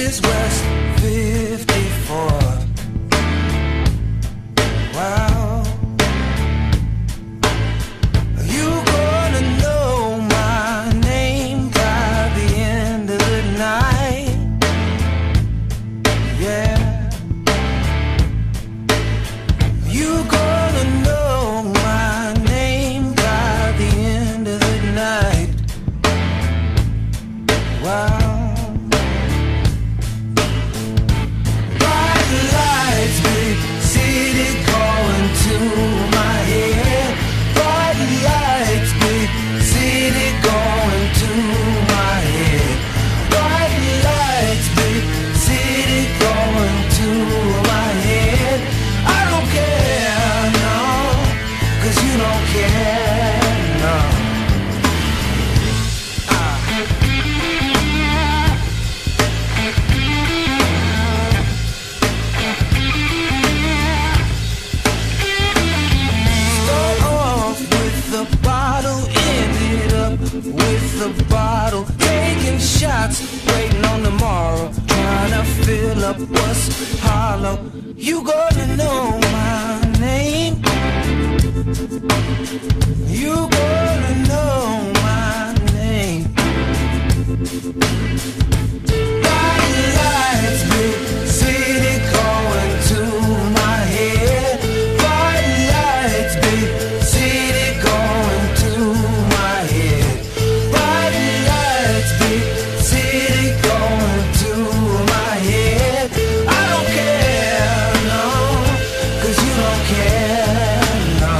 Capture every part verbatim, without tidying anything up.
is West fifty-four. Wow. You gonna know my name by the end of the night. Yeah. You gonna know my name by the end of the night. Wow. Bright lights, big city calling to my head. Bright lights, big city going to my head. Bright lights, big city going to my head. I don't care, no, 'cause you don't care, no. Start off with the bottle, ended up with the bottle, taking shots, waiting on tomorrow, trying to fill up what's hollow. You gonna know my name. You gonna know my name. Bright lights, big city going to my head. Bright lights, big city going to my head. Bright lights, big city going to my head. I don't care, no, 'cause you don't care, no.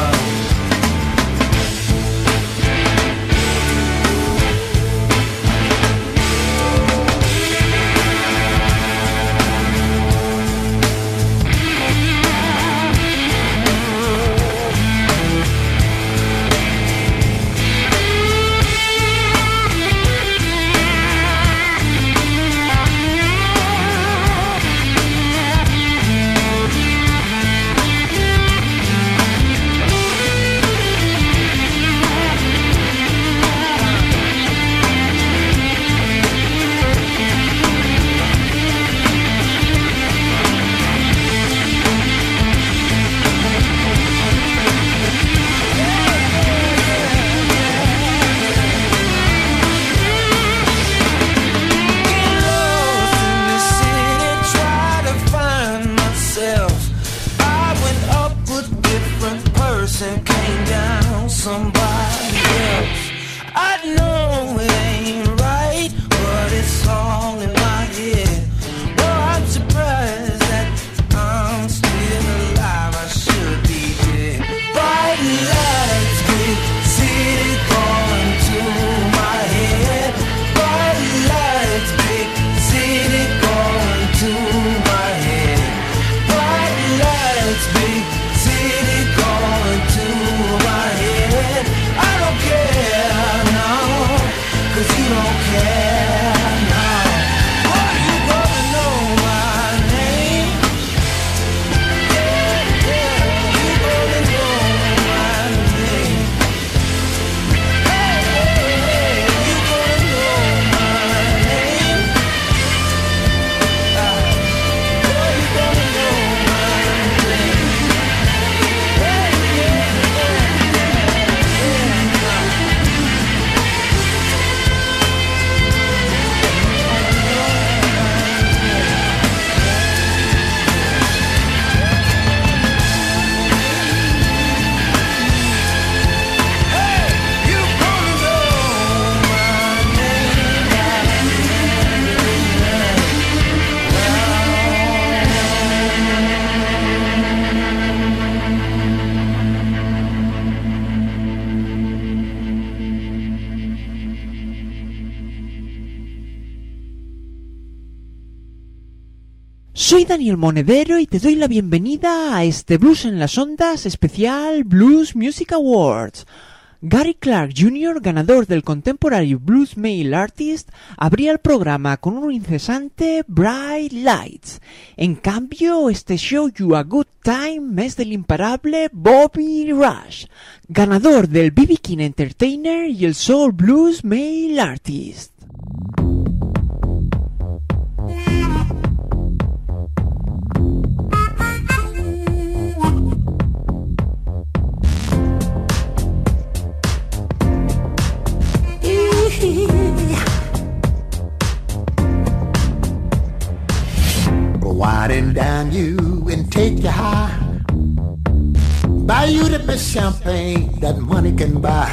Came down somebody else. I know it ain't right, but it's all in my head. Well, I'm surprised that I'm still alive. I should be dead. Bright lights, big city calling to my head. Bright lights, big city calling to my head. Bright lights, big city calling to my head. I don't care, no, 'cause you don't care, no. Oh, you gonna know my name. Yeah, yeah, you gonna know my name. Hey, hey, hey, you gonna know my name. Ah, oh, you gonna know my name. Hey, yeah, yeah, yeah, yeah. Soy Daniel Monedero y te doy la bienvenida a este Blues en las Ondas especial Blues Music Awards. Gary Clark junior, ganador del Contemporary Blues Male Artist, abría el programa con un incesante Bright Lights. En cambio, este Show You a Good Time es del imparable Bobby Rush, ganador del B B King Entertainer y el Soul Blues Male Artist. Yeah. riding down you and take you high. Buy you the best champagne that money can buy.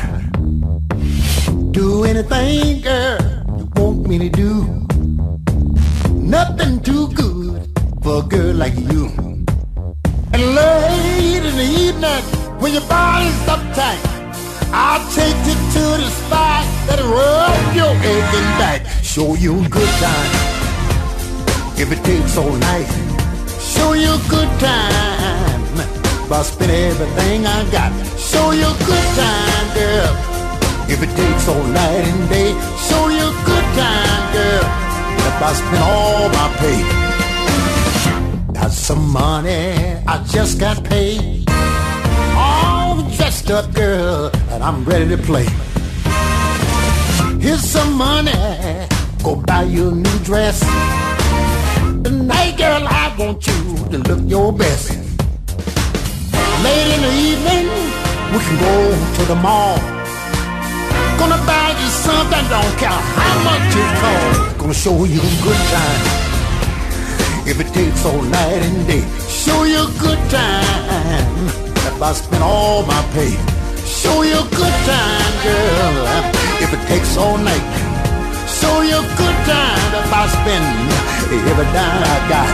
Do anything, girl, you want me to do. Nothing too good for a girl like you. And late in the evening, when your body's uptight, I'll take you to the spot that'll rub your aching back. Show you a good time, if it takes all night. Show you a good time, by spending everything I got. Show you a good time, girl, if it takes all night and day. Show you a good time, girl, if I spend all my pay. Got some money, I just got paid. All dressed up, girl, and I'm ready to play. Here's some money, go buy you a new dress. Tonight, girl, I want you to look your best. Late in the evening, we can go to the mall. Gonna buy you something, don't care how much it costs. Gonna show you a good time, if it takes all night and day. Show you a good time, if I spend all my pay. Show you a good time, girl, if it takes all night. Show you a good time, if I spend every dime I got.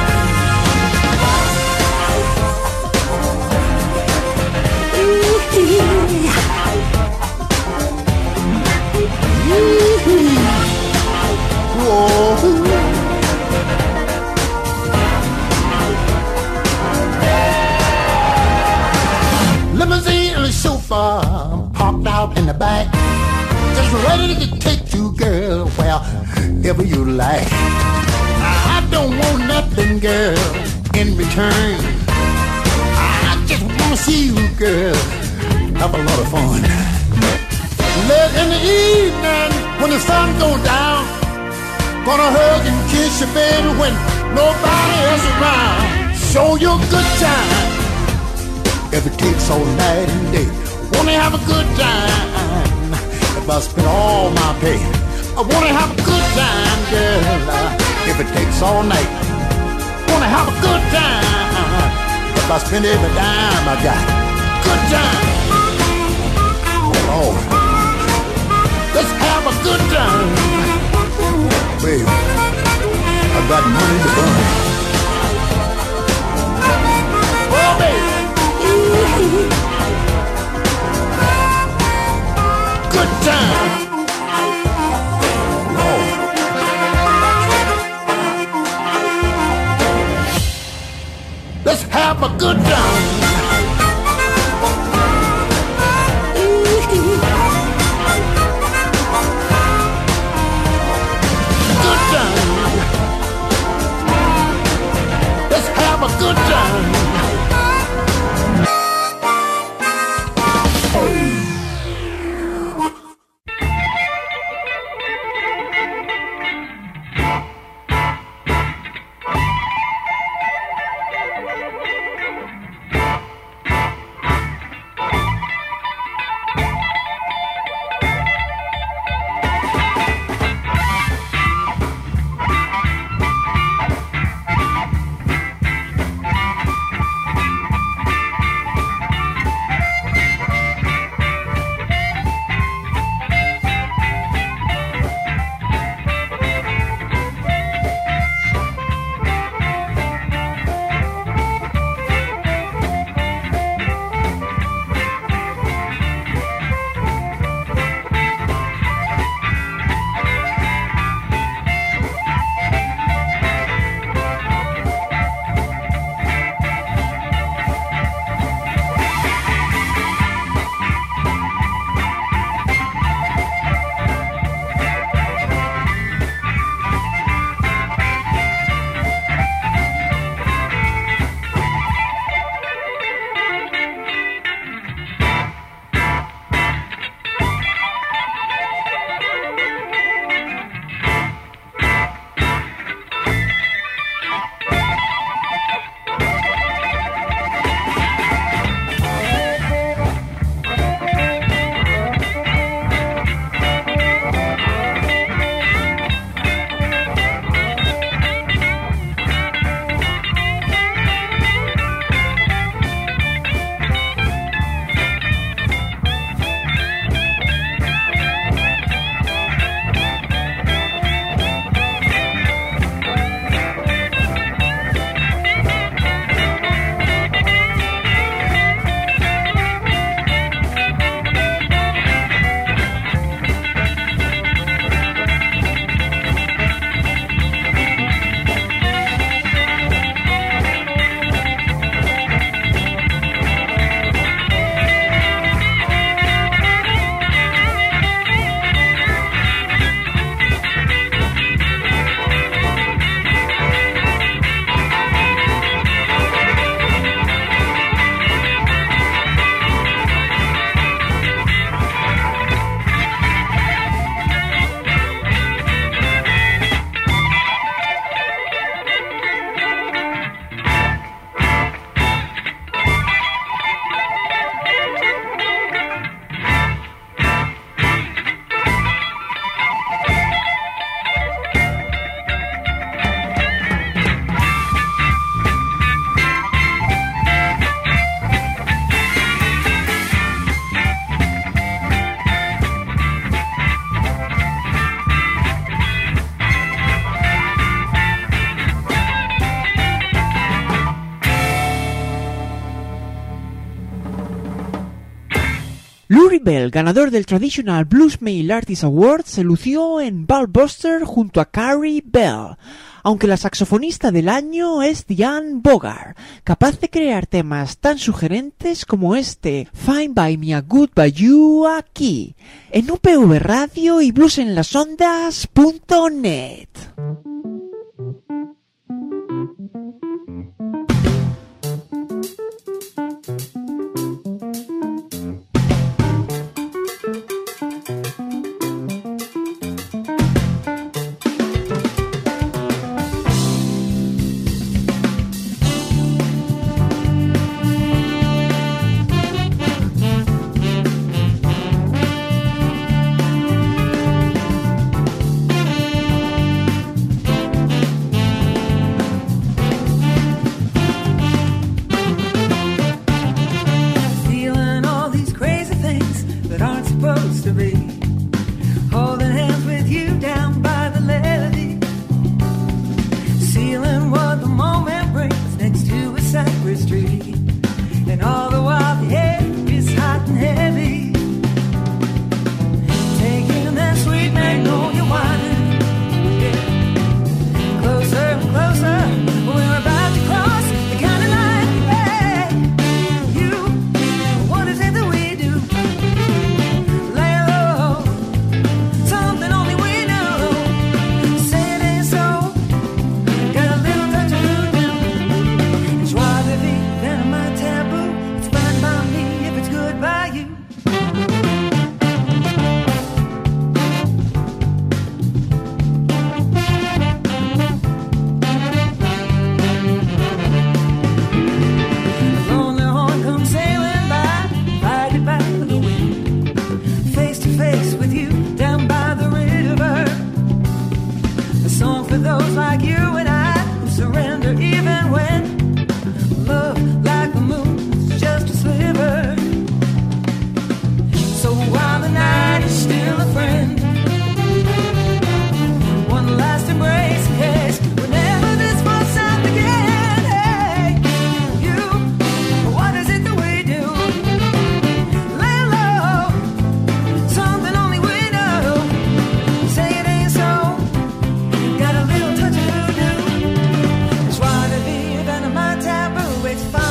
Whoa. Limousine and a chauffeur parked out in the back, just ready to take you, girl, wherever you like. I don't want nothing, girl, in return. I just wanna see you, girl, have a lot of fun. Late in the evening, when the sun goes down, gonna hug and kiss you, baby, when nobody else around. Show you a good time, if it takes all night and day. Wanna have a good time, if I spend all my pay. I wanna have a good time, girl, if it takes all night. Wanna have a good time, if I spend every dime I got. Good time. Oh, let's have a good time. Baby, I got money to burn. Oh, baby. Good time. Oh. Let's have a good time. Good time. Let's have a good time. Rory Bell, ganador del Traditional Blues Male Artist Award, se lució en Ballbuster junto a Carrie Bell, aunque la saxofonista del año es Diane Bogart, capaz de crear temas tan sugerentes como este Fine by Me a Good by You aquí, en U P V Radio y bluesenlasondas punto net. It's fine.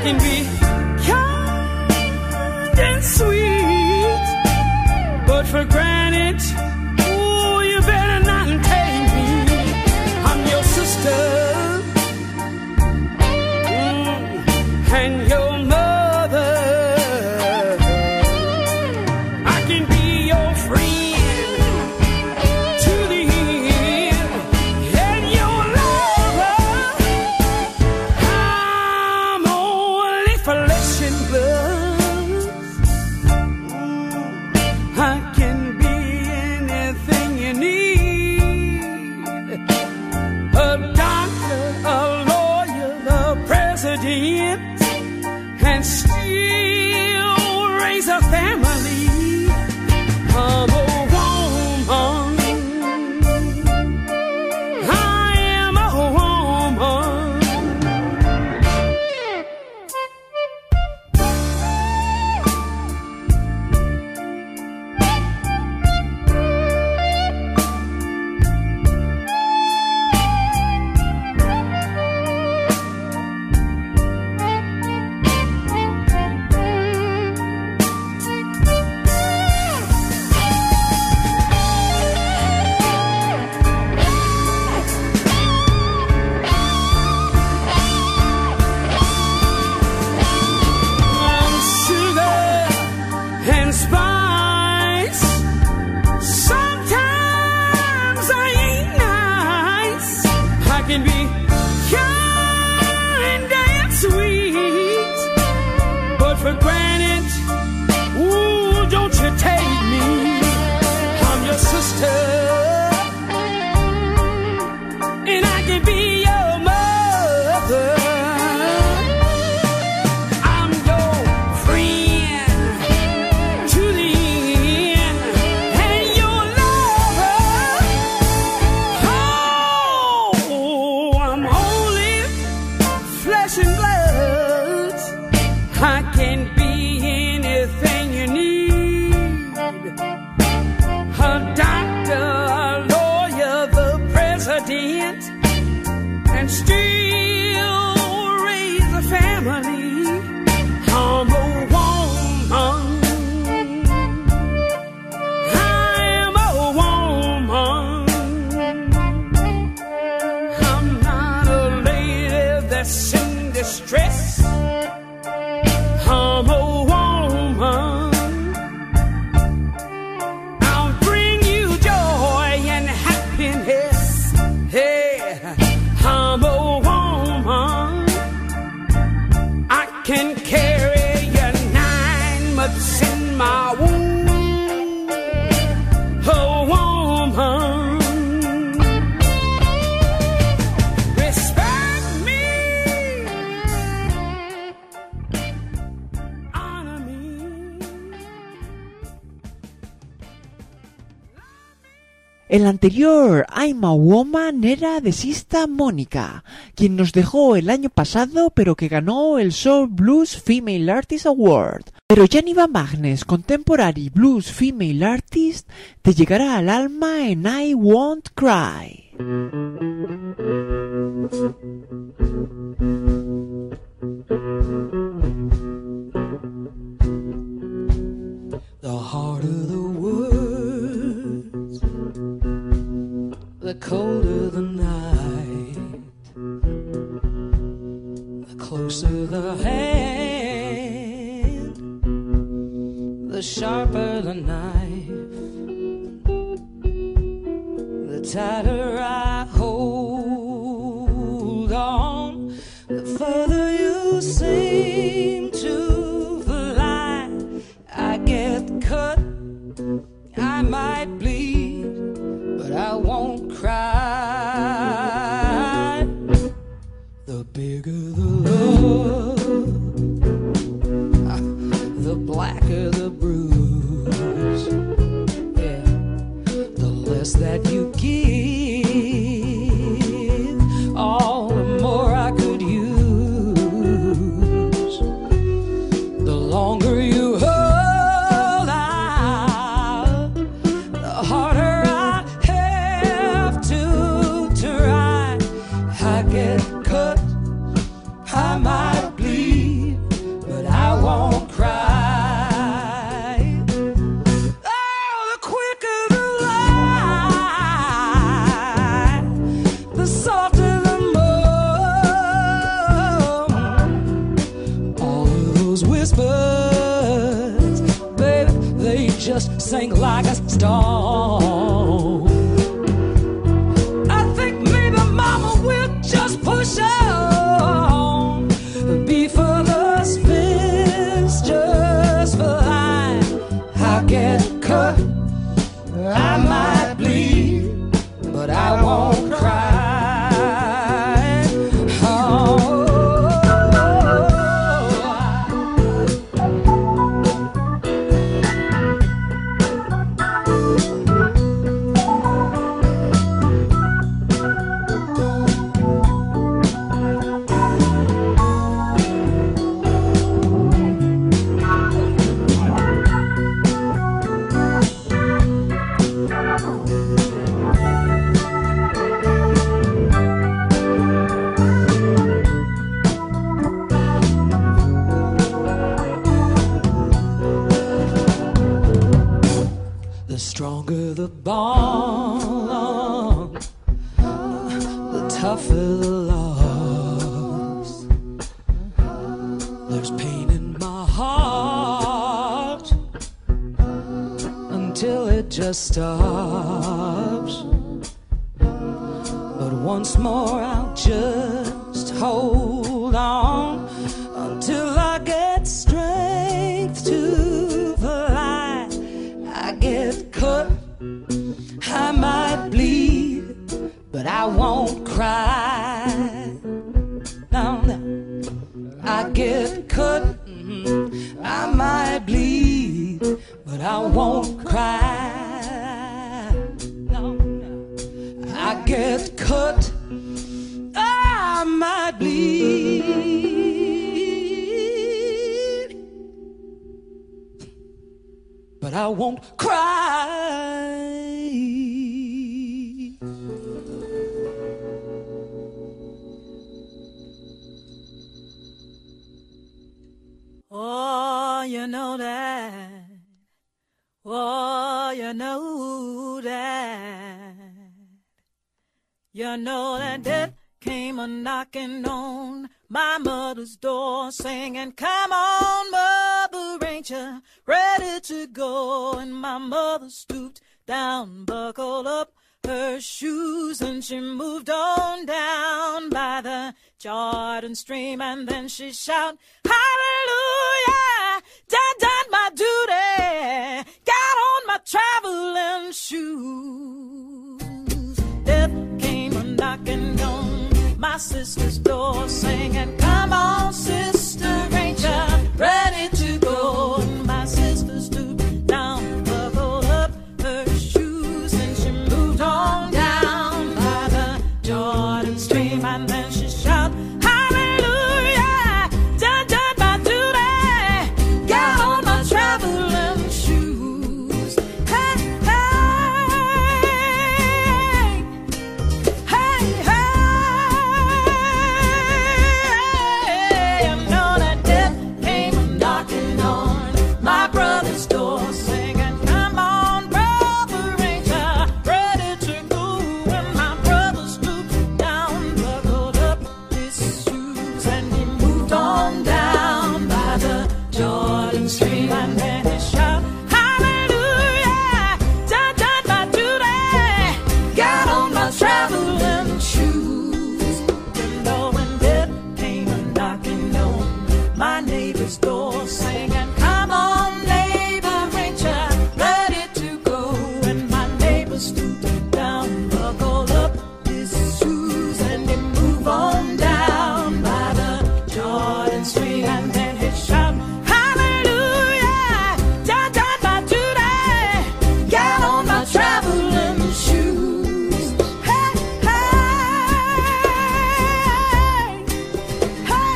can be kind and sweet, but for granted, ooh, you better not take me. I'm your sister, mm, and your mother. I can be your friend to the end, and your lover. I'm only flesh and blood. Mm, I can be anything you need. A doctor, a lawyer, the president, and still raise a family. I'm a woman. I am a woman. I'm sugar and spice. Sometimes I ain't nice. I can be kind and sweet, but for granted, ooh, don't you take me. I'm your sister, and I can be your mother. I'm your friend to the end, and your lover. Oh, I'm only flesh and blood. I can be anything you need. A doctor, a lawyer, the president, and still raise a family. I'm a woman. I am a woman. I'm not a lady that's in distress. I'm a woman. I'll bring you joy and happiness. Hey, I'm a woman. I can carry you nine months in my womb. A woman. Respect me. Honor me. El anterior I'm a Woman era de Sista Mónica, quien nos dejó el año pasado pero que ganó el Soul Blues Female Artist Award. Pero Janiva Magnes, Contemporary Blues Female Artist, te llegará al alma en I Won't Cry. The harder the words, the colder the night, the closer the hand, the sharper the knife, the tighter I hold on, the further you seem to fly. I get cut, I might bleed, but I won't cry. The bigger the love, the blacker the bruise. Yeah, the less that you give, all the more I could use. The longer you hold out, the harder I have to try. I get cut, just sing like a star. I think maybe mama will just push on. Be for the spins, just for line. I get cut, I might bleed, but I won't cry. The stronger the bond, the tougher the loss. There's pain in my heart until it just stops. But once more I'll just hold on until I get strength to fly. I get cut, I might bleed, but I won't cry. No, no. I get cut, mm-hmm. I might bleed, but I won't cry. No, no. I get cut, I might bleed, but I won't cry. Oh, you know that. Oh, you know that. You know that death came a-knocking on my mother's door, singing, come on, Mother, ain't you ready to go? And my mother stooped down, buckled up her shoes, and she moved on down by the Jordan stream, and then she shouted, hallelujah, done done my duty, got on my traveling shoes. Death came a-knocking on my sister's door, singing, come on, sister, ain't you ready to go? And my sister stooped down, buckled up her shoes, and she moved on down by the Jordan stream, and then she shouted, hallelujah, done done my duty, got on my traveling shoes. Hey, hey, hey, hey, you know that death came knocking on my brother's door, singing, come on, brother, ain't ya ready to go? And my brother stooped down, buckled up his shoes, and he moved on down by the Jordan stream, and then he shouted, hallelujah, done done my duty, got on my traveling shoes. You know when death came a-knocking on my neighbor's door, singing, come on, neighbor, ain't ya ready to go? And my neighbor stooped down, buckled up his shoes, and he moved on down by the Jordan stream, and then he shouted, hallelujah, done done my duty, got on my traveling shoes. Hey, hey,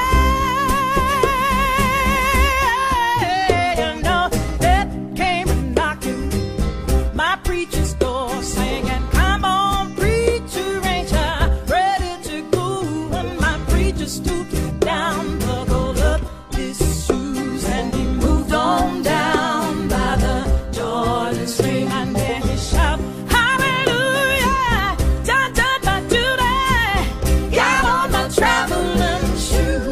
hey, hey, you know death came knocking my preacher's door, singing, come on, preacher, ain't ya ready to go? And my preacher stooped down, buckled up his shoes, and he moved on down by the Jordan stream, and then he shouted, hallelujah, done done my duty, got on my traveling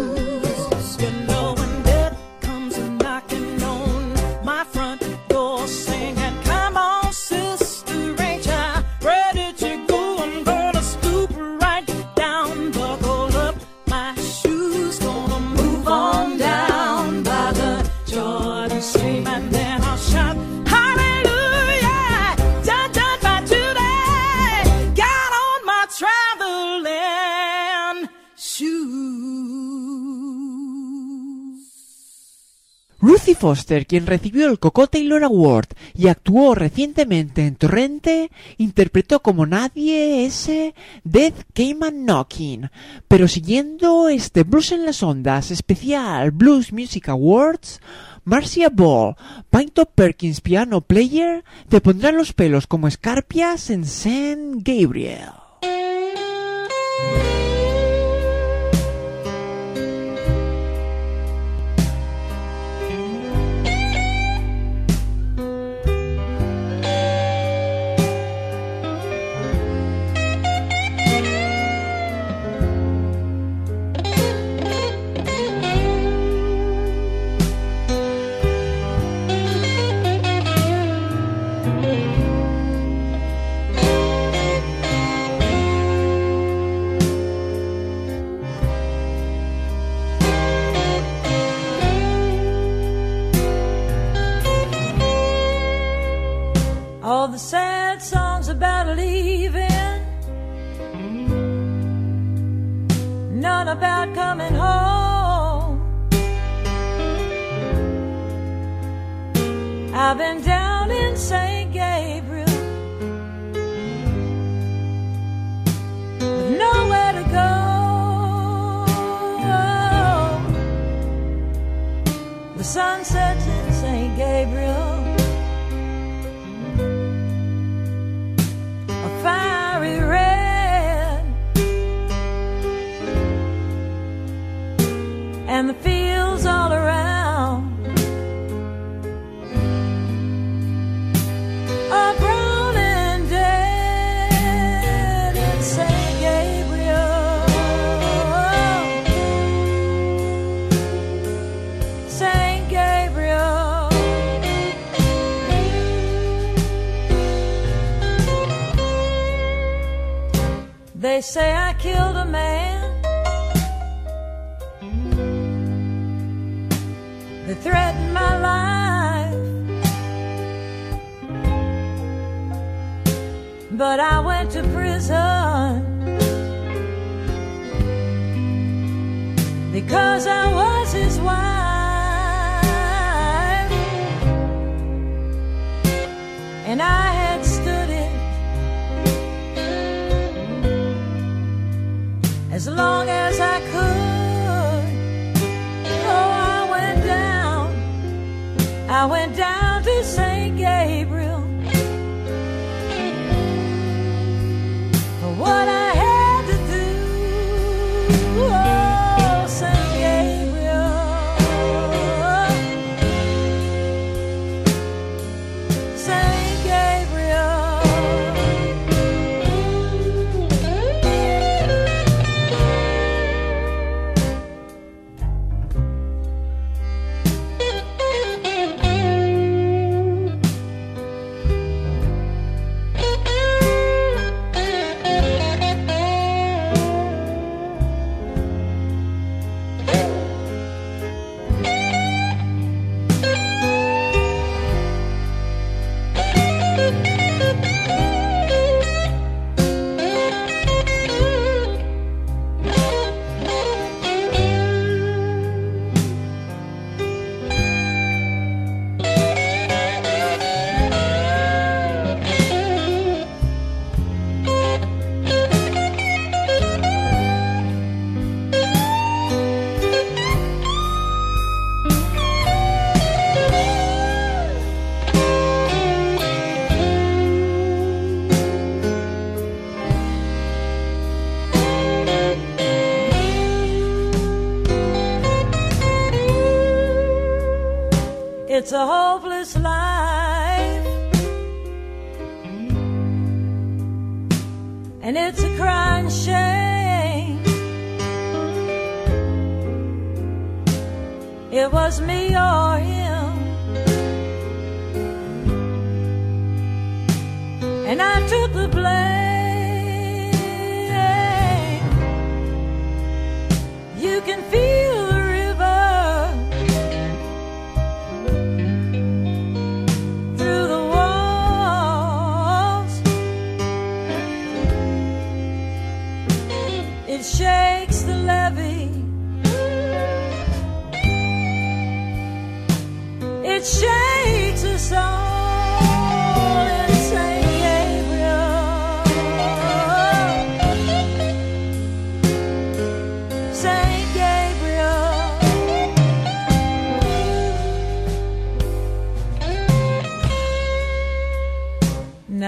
shoes. You know when death comes a-knocking on my front door, Ruthie Foster, quien recibió el Coco Taylor Award y actuó recientemente en Torrente, interpretó como nadie ese Death Came a Knocking. Pero siguiendo este Blues en las Ondas especial Blues Music Awards, Marcia Ball, Pinto Perkins Piano Player, te pondrá los pelos como escarpias en Saint Gabriel. All the sad songs about leaving, none about coming home. I've been down in Saint Gabriel with nowhere to go. The sun sets in Saint Gabriel, fiery red, and the fields all around are brown and dead in Saint Gabriel. Saint Gabriel. They say I killed a man, they threatened my life, but I went to prison because I was his wife, and I had stood it as long as I could. Oh, I went down, I went down to Saint Gabriel for what I had to do. Oh, Saint Gabriel, Saint Gabriel. It's a hopeless life, and it's a crying shame. It was me or him, and I took the blame. You can feel the river through the walls. It shakes the levee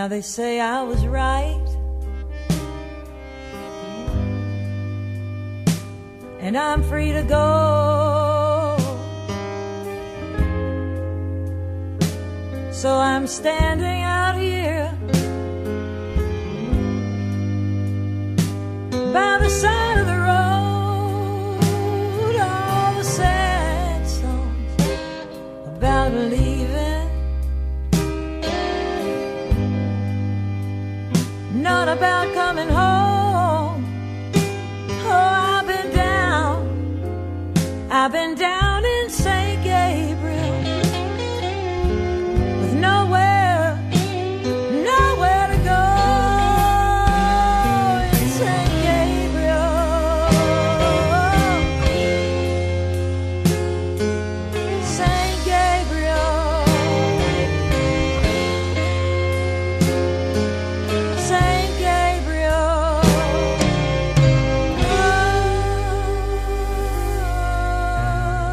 Now they say I was right, and I'm free to go. So I'm standing out here by the side of the road, all the sad songs about leaving, not about coming home. Oh, I've been down, I've been down in Saint Gabriel, with nowhere, nowhere to go. In Saint Gabriel, Saint Gabriel, Saint Gabriel. Oh.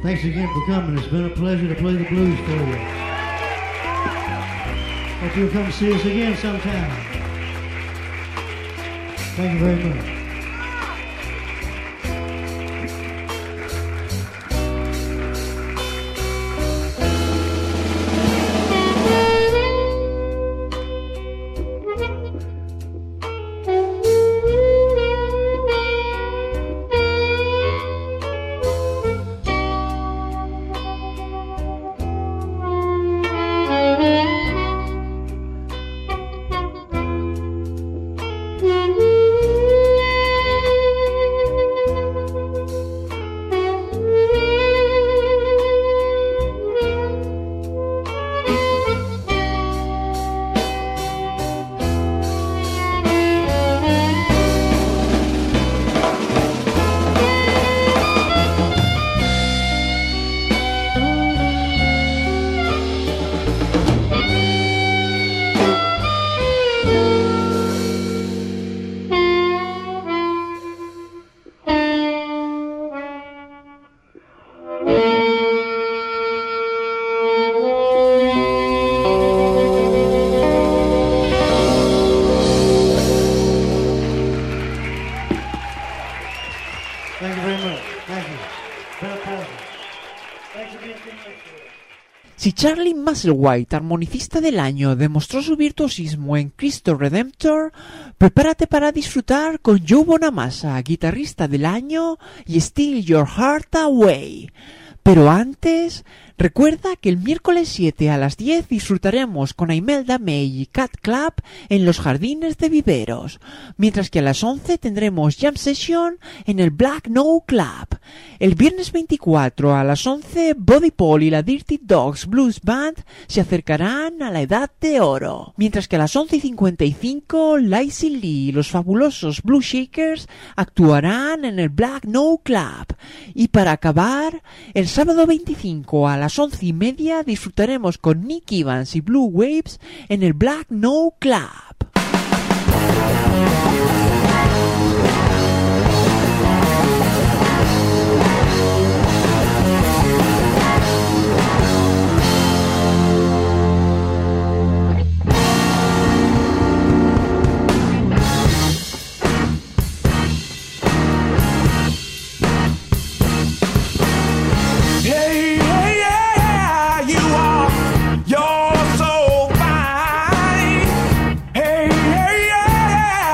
Thanks again for coming. It's been a pleasure to play the blues for you. Hope you'll come see us again sometime. Thank you very much. Si Charlie Musselwhite, armonicista del año, demostró su virtuosismo en Cristo Redemptor, prepárate para disfrutar con Joe Bonamassa, guitarrista del año, y Steal Your Heart Away. Pero antes, recuerda que el miércoles siete a las diez disfrutaremos con Imelda May y Cat Club en los Jardines de Viveros, mientras que a las once tendremos Jam Session en el Black No Club. El viernes veinticuatro a las once, Buddy Paul y la Dirty Dogs Blues Band se acercarán a la Edad de Oro, mientras que a las once y cincuenta y cinco, Lacey Lee y los fabulosos Blues Shakers actuarán en el Black No Club. Y para acabar, el sábado veinticinco a las once y media disfrutaremos con Nick Evans y Blue Waves en el Black No Club. You're so fine. Hey, hey, yeah.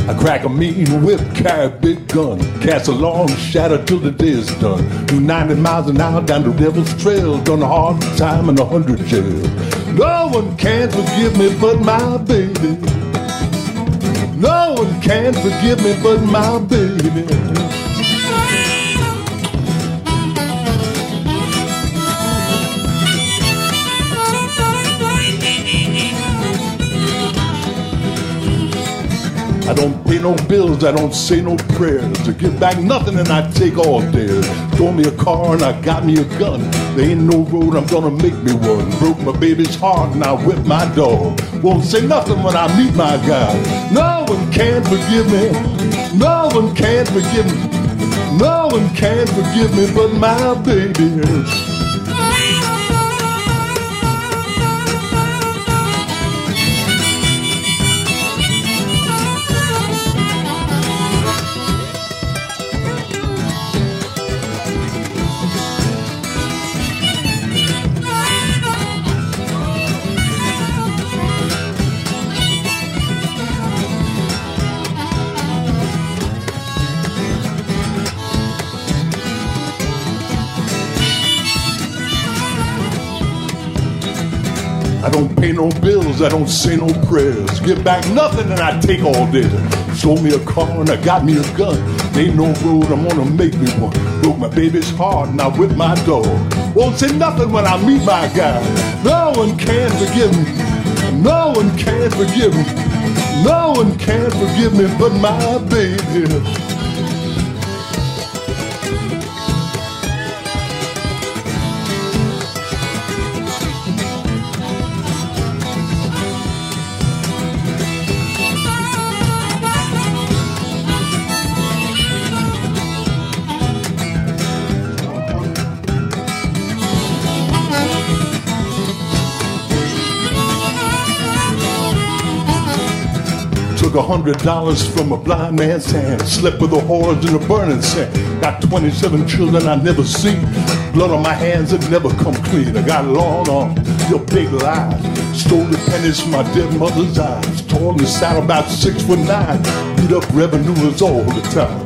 I crack a mean whip, carry a big gun, cast a long shadow till the day is done. Do ninety miles an hour down the Devil's Trail, done a hard time and a hundred jail. No one can forgive me but my baby. No one can forgive me but my baby. I don't pay no bills, I don't say no prayers. To give back nothing and I take all theirs. Throw me a car and I got me a gun. There ain't no road, I'm gonna make me one. Broke my baby's heart and I whipped my dog. Won't say nothing when I meet my guy. No one can forgive me. No one can forgive me. No one can forgive me but my baby. I don't pay no bills, I don't say no prayers. Give back nothing and I take all this. Sold me a car and I got me a gun. There ain't no road, I'm gonna make me one. Broke my baby's heart and I whipped my dog. Won't say nothing when I meet my guy. No one can forgive me. No one can forgive me. No one can forgive me but my baby. Took a hundred dollars from a blind man's hand. Slept with the whores in the burning sand. Got twenty-seven children I never see. Blood on my hands that never come clean. I got long arms, your big lies. Stole the pennies from my dead mother's eyes. Tore in the saddle about six foot nine. Beat up revenuers all the time.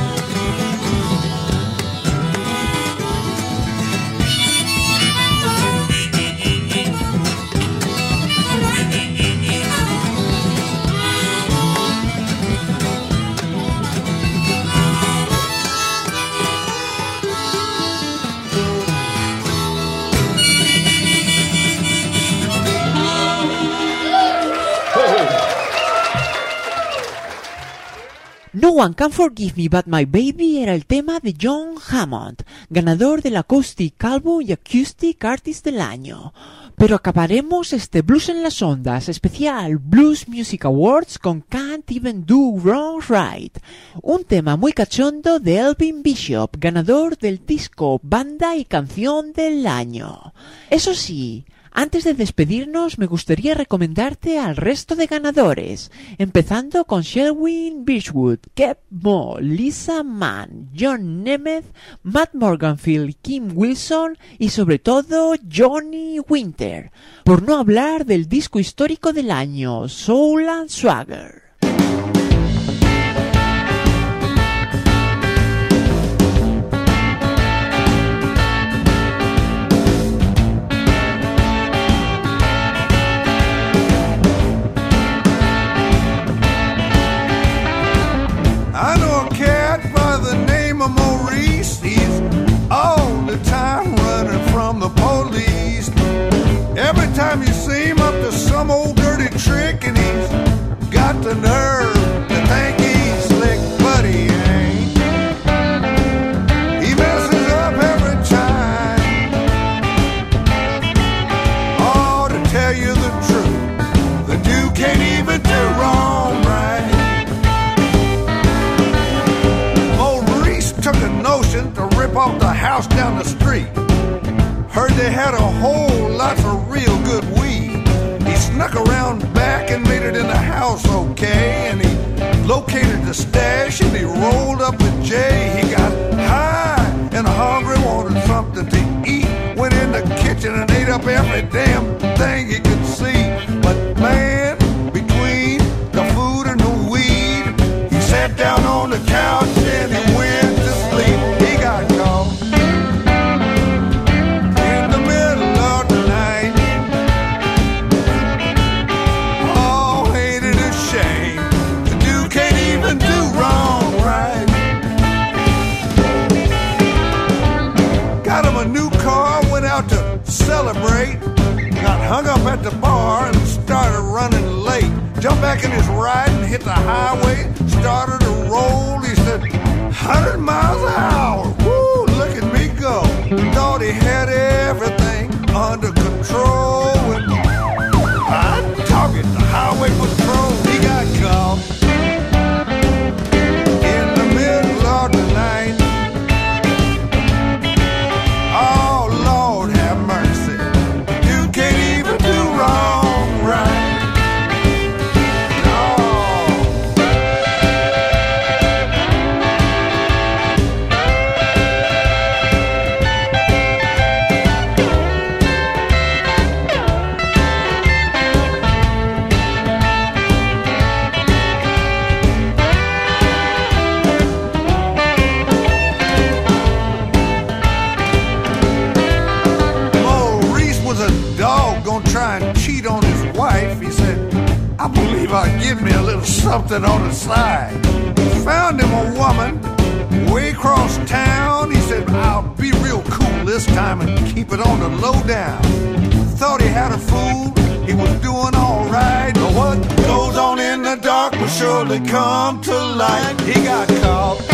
No One Can Forgive Me But My Baby era el tema de John Hammond, ganador del Acoustic Album y Acoustic Artist del año. Pero acabaremos este Blues en las Ondas especial Blues Music Awards con Can't Even Do Wrong Right, un tema muy cachondo de Elvin Bishop, ganador del disco Banda y Canción del año. Eso sí, antes de despedirnos me gustaría recomendarte al resto de ganadores, empezando con Shelwyn Birchwood, Kev Mo, Lisa Mann, John Nemeth, Matt Morganfield, Kim Wilson y sobre todo Johnny Winter, por no hablar del disco histórico del año, Soul and Swagger. I know a cat by the name of Maurice. He's all the time running from the police. Every time you see him up to some old dirty trick, and he's got the nerve to think he's slick, but he ain't. He messes up every time. Oh, to tell you the truth, the dude can't even do wrong right. Took a notion to rip off the house down the street. Heard they had a whole lot of real good weed. He snuck around back and made it in the house okay. And he located the stash and he rolled up with Jay. He got high and hungry, wanted something to eat. Went in the kitchen and ate up every damn thing he could see. But man, between the food and the weed, running late. Jumped back in his ride and hit the highway. Started to roll. He said, one hundred miles an hour. Woo, look at me go. Thought he had everything under control. When I target the highway patrol, he got caught in the middle of the night. Oh, Lord have mercy. You can't even do wrong right. Try and cheat on his wife. He said, I believe I'll give me a little something on the side. Found him a woman way across town. He said, I'll be real cool this time and keep it on the low down. Thought he had a fool, he was doing all right. But what goes on in the dark will surely come to light. He got caught